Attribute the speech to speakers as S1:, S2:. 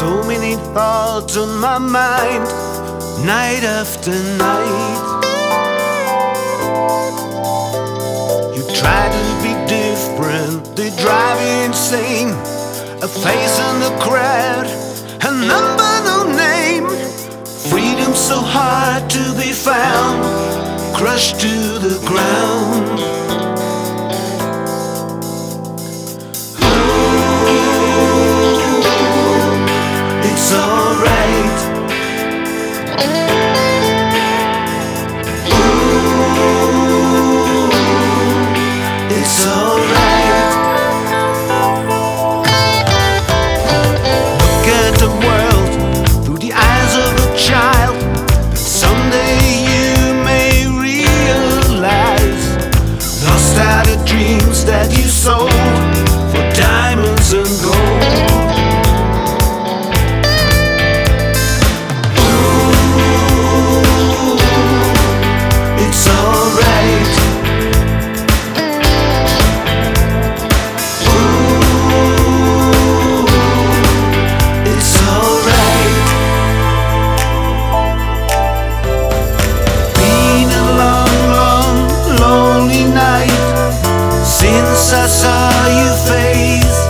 S1: So many thoughts on my mind, night after night. You try to be different, they drive you insane. A face in the crowd, a number, no name. Freedom so hard to be found, crushed to the ground. It's alright. It's alright. Look at the world through the eyes of a child. Someday you may realize lost are the dreams that you sold for diamonds and gold. It's alright. It's alright. Been a long, long, lonely night since I saw your face.